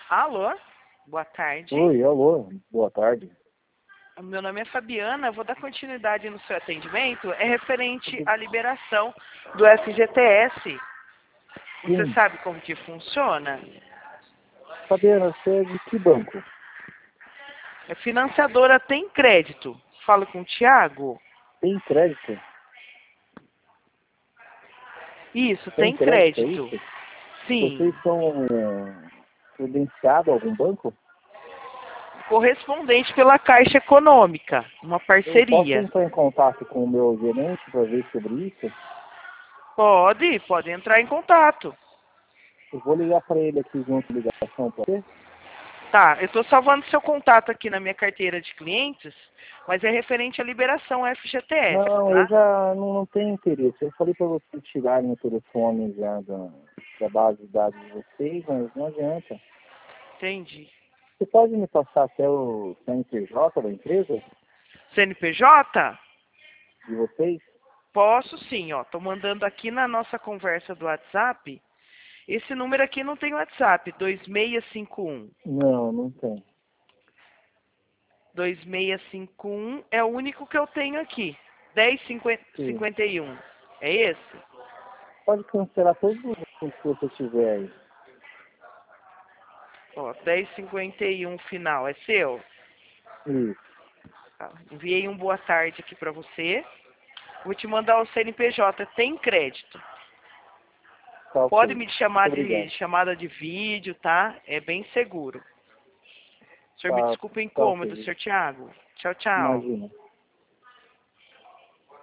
Alô? Boa tarde. Oi, alô, boa tarde. Meu nome é Fabiana, eu vou dar continuidade no seu atendimento. É referente à liberação do FGTS. Você Sim, sabe como que funciona? Fabiana, você é de que banco? A financiadora tem crédito. Fala com o Tiago. Tem crédito? Isso, Tem tem crédito, é crédito. isso? Sim. Vocês são credenciados a algum banco? Correspondente pela Caixa Econômica. Uma Eu posso parceria. entrar em contato com o meu gerente para ver sobre isso? Pode entrar em contato. Eu vou ligar para ele aqui junto de ligação para você. Tá, eu estou salvando seu contato aqui na minha carteira de clientes, mas é referente à liberação FGTS, Não, eu tá? já não tenho interesse. Eu falei para vocês tirarem o telefone já da base de dados de vocês, mas não adianta. Entendi. Você pode me passar até o CNPJ da empresa, CNPJ? de vocês? Posso sim, ó. Tô mandando aqui na nossa conversa do WhatsApp. Esse número aqui não tem WhatsApp, 2651. Não, não tem. 2651 é o único que eu tenho aqui. Sim. 1051. É esse? Pode cancelar todos os que você tiver aí. Ó, 1051 final. É seu? Isso. Tá. Enviei um boa tarde aqui pra você. Vou te mandar o CNPJ. Tem crédito. Tá Pode ok. me Muito chamar de obrigado. chamada de vídeo, tá? É bem seguro. O senhor me Tá, desculpa o tá incômodo, ok. senhor Tiago. Tchau, tchau. Imagina.